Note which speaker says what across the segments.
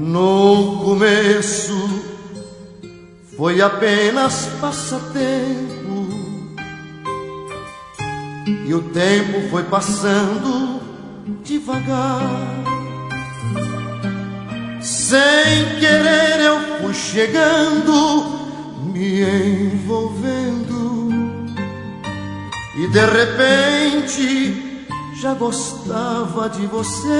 Speaker 1: No começo foi apenas passatempo, e o tempo foi passando devagar. Sem querer eu fui chegando, me envolvendo, e de repente já gostava de você.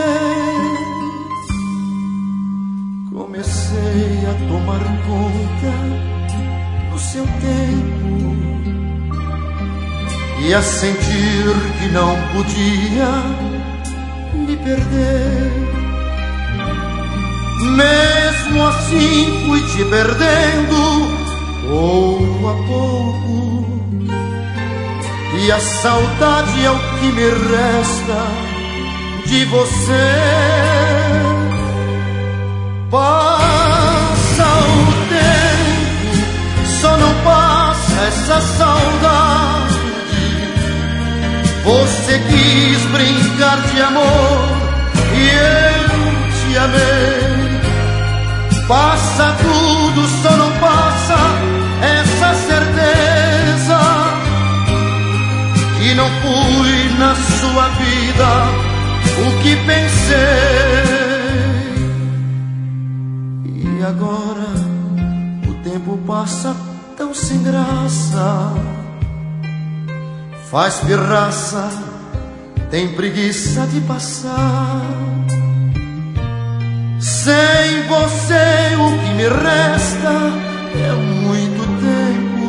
Speaker 1: Comecei a tomar conta do seu tempo e a sentir que não podia me perder. Mesmo assim fui te perdendo pouco a pouco, e a saudade é o que me resta de você. Passa o tempo, só não passa essa saudade. Você quis brincar de amor e eu te amei. Passa tudo, só não passa essa certeza que não fui na sua vida o que pensei. E agora o tempo passa tão sem graça, faz pirraça, tem preguiça de passar. Sem você o que me resta é muito tempo,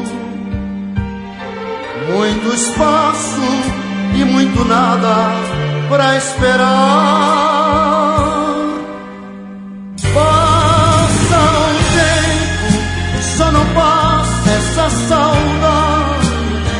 Speaker 1: muito espaço e muito nada pra esperar. Passa o tempo, só não passa essa saudade.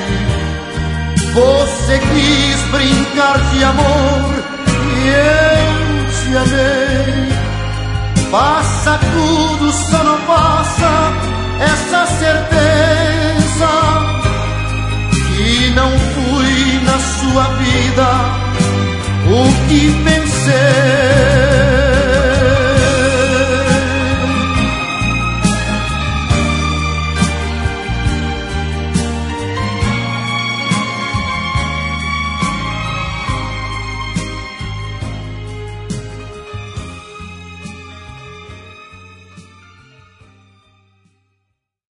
Speaker 1: Você quis brincar de amor e eu te amei. Passa tudo, só não passa essa certeza que não fui na sua vida o que pensei.